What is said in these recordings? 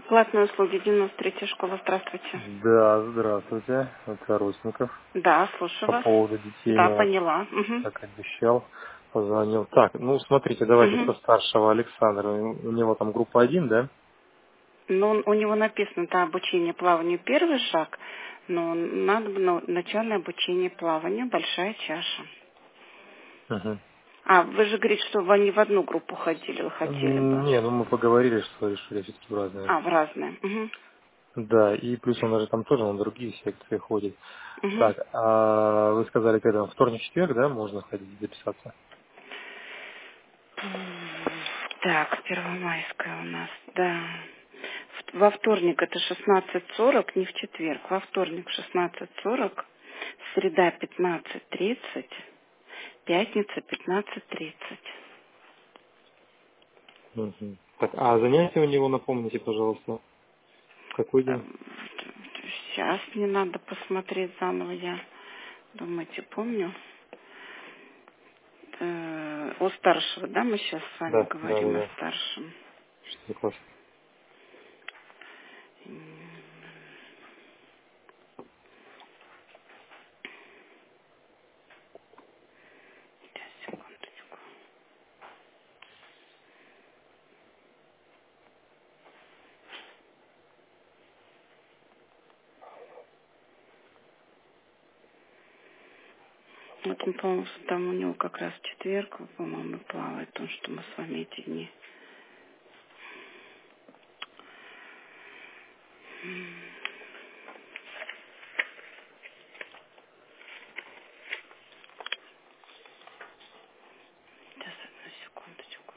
Платные услуги, 93-я школа, здравствуйте. Да, здравствуйте. Это Русников. Да, слушаю По вас. поводу детей, Да, ну, вот, поняла. Угу. как обещал, позвонил. Так, ну, смотрите, давайте Угу. про старшего Александра. У него там группа 1, да? Ну, у него написано, да, обучение плаванию первый шаг, но надо бы начальное обучение плаванию, большая чаша. Угу. А, вы же говорите, что вы не в одну группу ходили, вы хотели бы. Не, ну мы поговорили, что решили все-таки в разные. А, в разные. Угу. Да, и плюс он даже там тоже на другие секции ходит. Угу. Так, а вы сказали, когда вторник, четверг, да, можно ходить записаться? Так, Первомайская у нас, да. Во вторник это 16:40, не в четверг. Во вторник 16:40, среда 15:30, пятница 15:30. Угу. Так, а занятия у него, напомните, пожалуйста, в какой день? Сейчас мне надо посмотреть заново, я, думаете, помню. О старшего, да, мы сейчас с вами Да, да, да, говорим о да. старшем. 6 класс. Сейчас, секундочку. Вот он, по-моему, там у него как раз четверг, по-моему, плавает, то, что мы с вами эти дни. Сейчас, одну секундочку.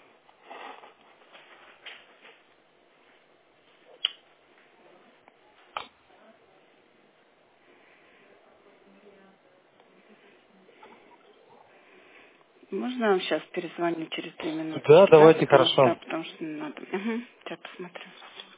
Можно я вам сейчас перезвоню через 2 минутки? Да, Да, давайте, потому, хорошо. да, потому что не надо. Угу, сейчас посмотрю.